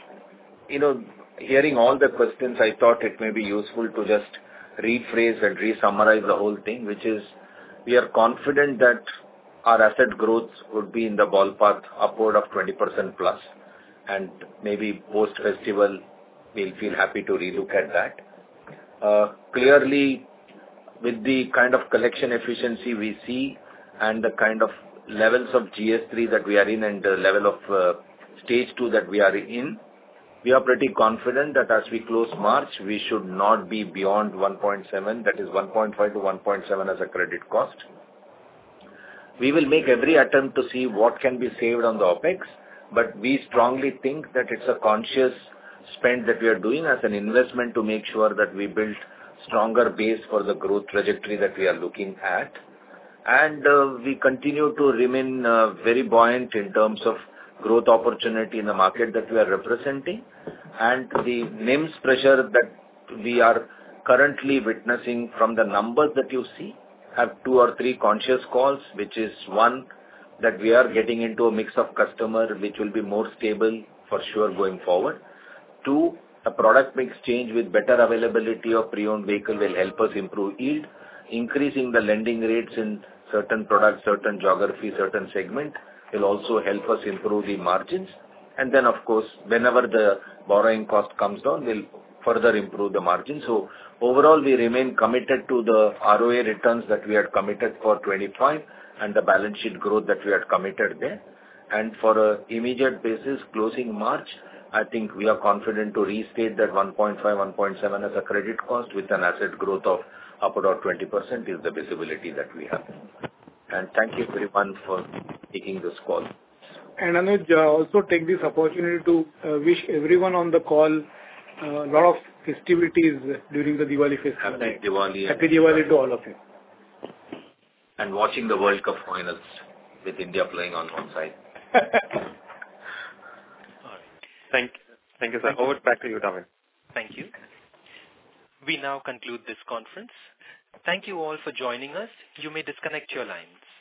hearing all the questions, I thought it may be useful to just rephrase and re-summarize the whole thing, which is we are confident that our asset growth would be in the ballpark upward of 20% plus, and maybe post-festival we'll feel happy to relook at that. Clearly, with the kind of collection efficiency we see and the kind of levels of GS3 that we are in and the level of stage 2 that we are in, we are pretty confident that as we close March, we should not be beyond 1.7, that is 1.5 to 1.7 as a credit cost. We will make every attempt to see what can be saved on the OPEX, but we strongly think that it's a conscious spend that we are doing as an investment to make sure that we build stronger base for the growth trajectory that we are looking at. And we continue to remain very buoyant in terms of growth opportunity in the market that we are representing, and the NIMS pressure that we are currently witnessing from the numbers that you see have 2 or 3 conscious calls, which is one, that we are getting into a mix of customer which will be more stable for sure going forward. 2, a product mix change with better availability of pre-owned vehicle will help us improve yield. Increasing the lending rates in certain products, certain geography, certain segment will also help us improve the margins. And then, of course, whenever the borrowing cost comes down, we'll further improve the margin. So overall, we remain committed to the ROA returns that we had committed for 25 and the balance sheet growth that we had committed there. And for an immediate basis, closing March, I think we are confident to restate that 1.5, 1.7 as a credit cost with an asset growth of upward of 20% is the visibility that we have. And thank you everyone for taking this call. And Anuj, also take this opportunity to wish everyone on the call a lot of festivities during the Diwali festival. Happy Diwali. Happy Diwali to all of you. And watching the World Cup finals with India playing on one side. Thank you, sir. Over back to you, Darwin. Thank you. We now conclude this conference. Thank you all for joining us. You may disconnect your lines.